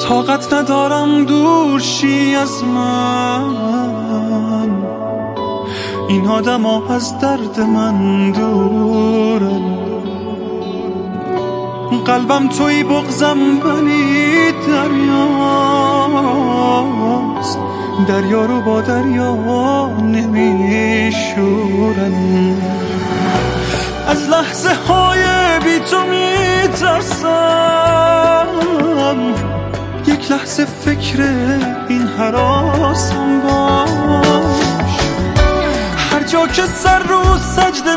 طاقت ندارم دور شی از من، این آدم ها از درد من دورن. قلبم توی بغزم ولی دریاست، دریا رو با دریا نمیشورن. از لحظه های بی تو میترسم، یک لحظه فکر این هراسم باش. هر جا که سر رو سجده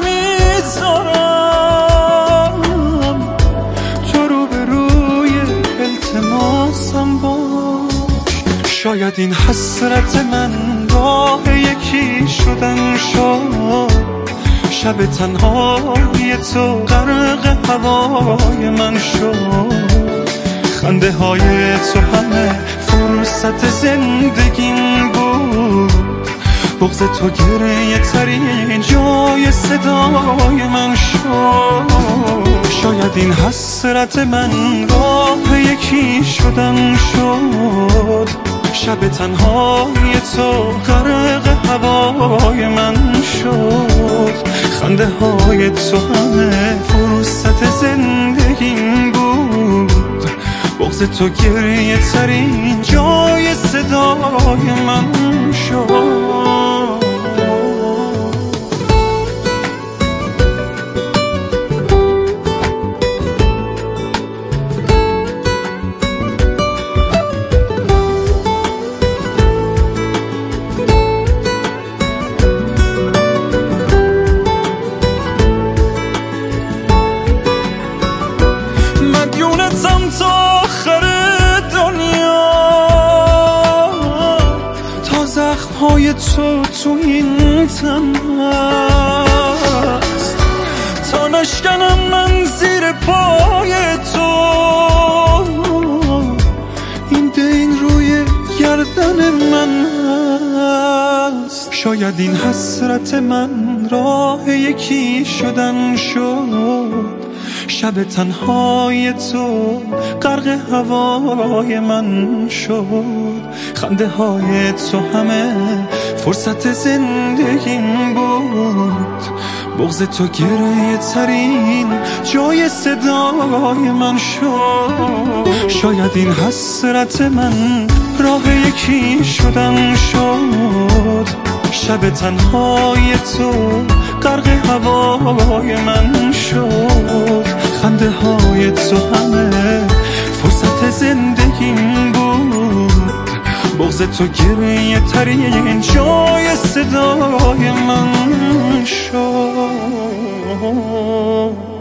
میذارم، تو رو به روی التماسم باش. شاید این حسرت من راه یکی شدن شد، شب تنهای تو غرق هوای من شد. خنده های تو همه فرصت زندگیم بود، بغض تو گریه ترین جای صدای من شد. شاید این حسرت من راه یکی شدن شد، شب تنهای تو غرق هوای من شد. خنده های تو همه فرصت زندگیم بود، بغض تو گریه ترین جای صدای من شد. مدیونتم تا آخر دنیا، تا زخمهای تو این تن هست، تا نشکنم من زیر پای تو، این دین روی گردن من هست. شاید این حسرت من راه یکی شدن شد، شب تنهای تو غرق هوای من شد. خنده های تو همه فرصت زندگیم بود، بغض تو گریه ترین جای صدای من شد. شاید این حسرت من راه یکی شدن شد، شب تنهای تو غرق هوای من شد. خنده های تو همه فرصت زندگیم بود، بغض تو گریه ترین جای صدای من شد.